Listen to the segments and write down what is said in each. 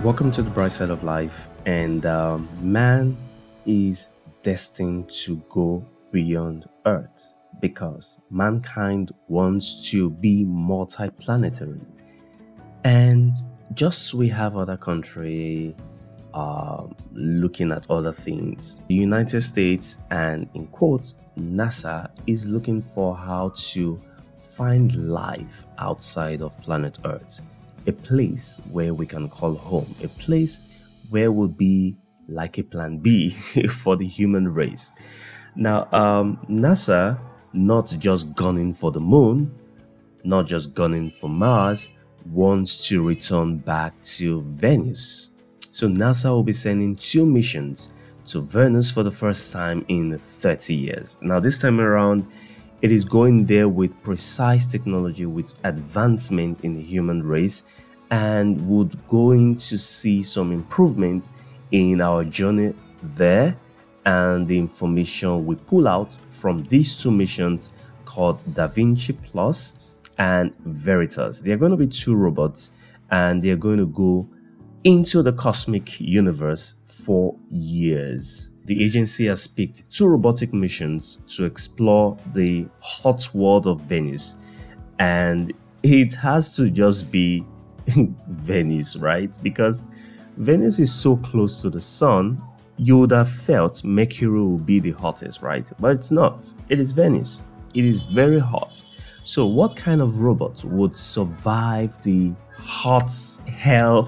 Welcome to the bright side of life. And man is destined to go beyond Earth because mankind wants to be multi-planetary. And just we have other country looking at other things. The United States and in quotes, NASA is looking for how to find life outside of planet Earth. A place where we can call home, a place where we'll be like a plan B for the human race. Now, NASA not just gunning for the moon, not just gunning for Mars, wants to return back to Venus. So NASA will be sending 2 missions to Venus for the first time in 30 years. Now, this time around, it is going there with precise technology, with advancement in the human race, and would going to see some improvement in our journey there. And the information we pull out from these 2 missions called Da Vinci Plus and Veritas. They're going to be 2 robots, and they're going to go into the cosmic universe for years. The agency has picked 2 robotic missions to explore the hot world of Venus, and it has to just be Venus, right? Because Venus is so close to the sun, you would have felt Mercury would be the hottest, right? But it's not. It is Venus. It is very hot. So what kind of robot would survive the hot hell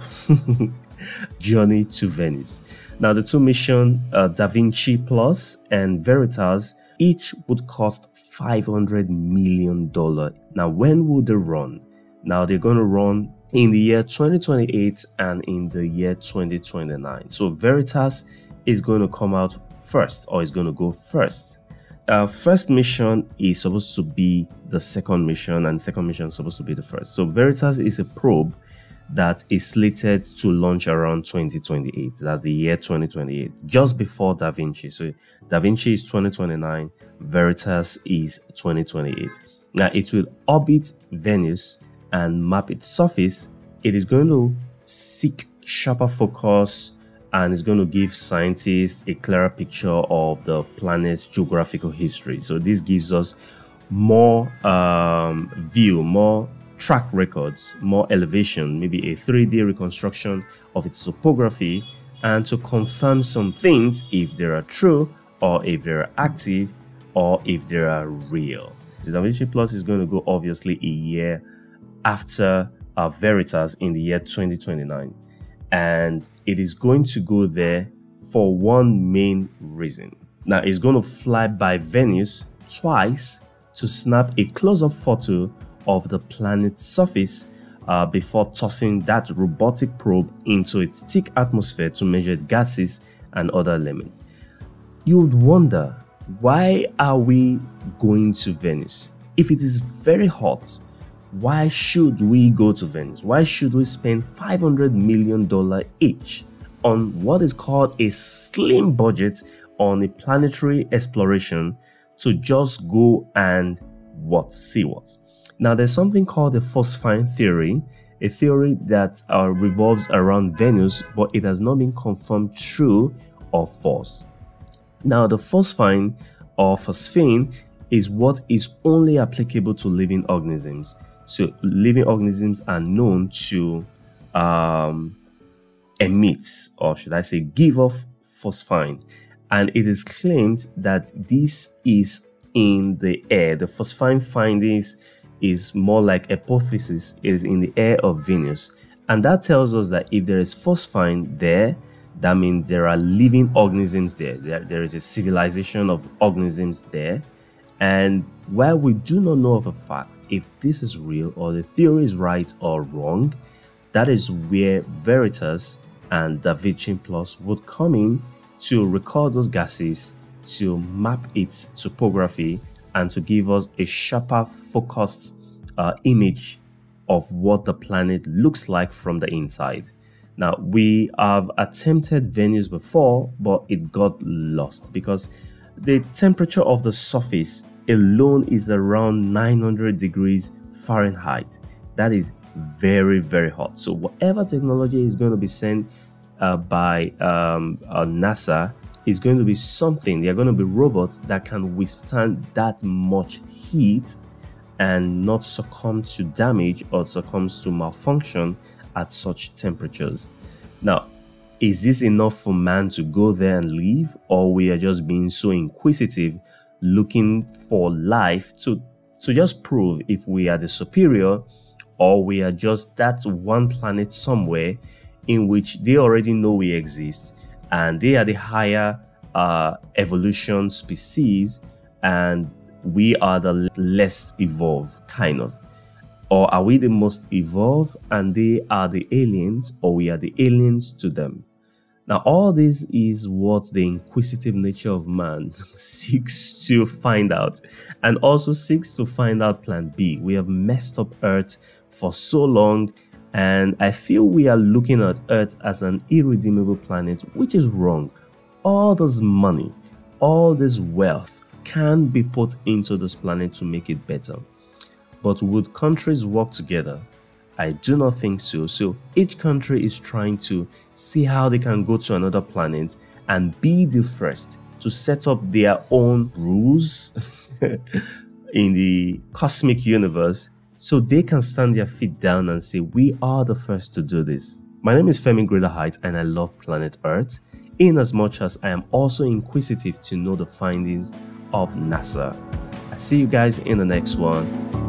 journey to Venus? Now, the 2 missions, Da Vinci Plus and Veritas, each would cost $500 million. Now, when would they run? Now, they're going to run in the year 2028 and in the year 2029. So Veritas is going to come out first, or is going to go first. First mission is supposed to be the second mission, and the second mission is supposed to be the first. So Veritas is a probe that is slated to launch around 2028. That's the year 2028, just before Da Vinci. So Da Vinci is 2029, Veritas is 2028. Now, it will orbit Venus and map its surface. It is going to seek sharper focus, and it's going to give scientists a clearer picture of the planet's geographical history. So this gives us more view, more track records, more elevation, maybe a 3D reconstruction of its topography, and to confirm some things if they are true, or if they are active, or if they are real. The Da Vinci Plus is going to go obviously a year after Veritas in the year 2029, and it is going to go there for one main reason. Now, it's going to fly by Venus twice to snap a close-up photo of the planet's surface before tossing that robotic probe into its thick atmosphere to measure its gases and other elements. You would wonder, why are we going to Venus? If it is very hot, why should we go to Venus? Why should we spend $500 million each on what is called a slim budget on a planetary exploration to just go and see what? Now, there's something called the Phosphine theory, a theory that revolves around Venus, but it has not been confirmed true or false. Now, the phosphine or phosphine is what is only applicable to living organisms. So living organisms are known to emit, or should I say give off, phosphine. And it is claimed that this is in the air. The phosphine findings is more like hypothesis. It is in the air of Venus. And that tells us that if there is phosphine there, that means there are living organisms there. There is a civilization of organisms there. And while we do not know of a fact if this is real or the theory is right or wrong, that is where Veritas and Da Vinci Plus would come in to record those gases, to map its topography, and to give us a sharper focused image of what the planet looks like from the inside. Now, we have attempted Venus before, but it got lost because the temperature of the surface alone is around 900 degrees Fahrenheit. That is very, very hot. So whatever technology is going to be sent by NASA is going to be something. They're going to be robots that can withstand that much heat and not succumb to damage or succumbs to malfunction at such temperatures. Now, is this enough for man to go there and live, or we are just being so inquisitive, looking for life to just prove if we are the superior, or we are just that one planet somewhere in which they already know we exist and they are the higher evolution species and we are the less evolved, kind of? Or are we the most evolved and they are the aliens, or we are the aliens to them? Now, all this is what the inquisitive nature of man seeks to find out, and also seeks to find out plan B. We have messed up Earth for so long, and I feel we are looking at Earth as an irredeemable planet, which is wrong. All this money, all this wealth can be put into this planet to make it better. But would countries work together? I do not think so. So each country is trying to see how they can go to another planet and be the first to set up their own rules in the cosmic universe, so they can stand their feet down and say, we are the first to do this. My name is Femi Greater Height and I love planet Earth, in as much as I am also inquisitive to know the findings of NASA. I see you guys in the next one.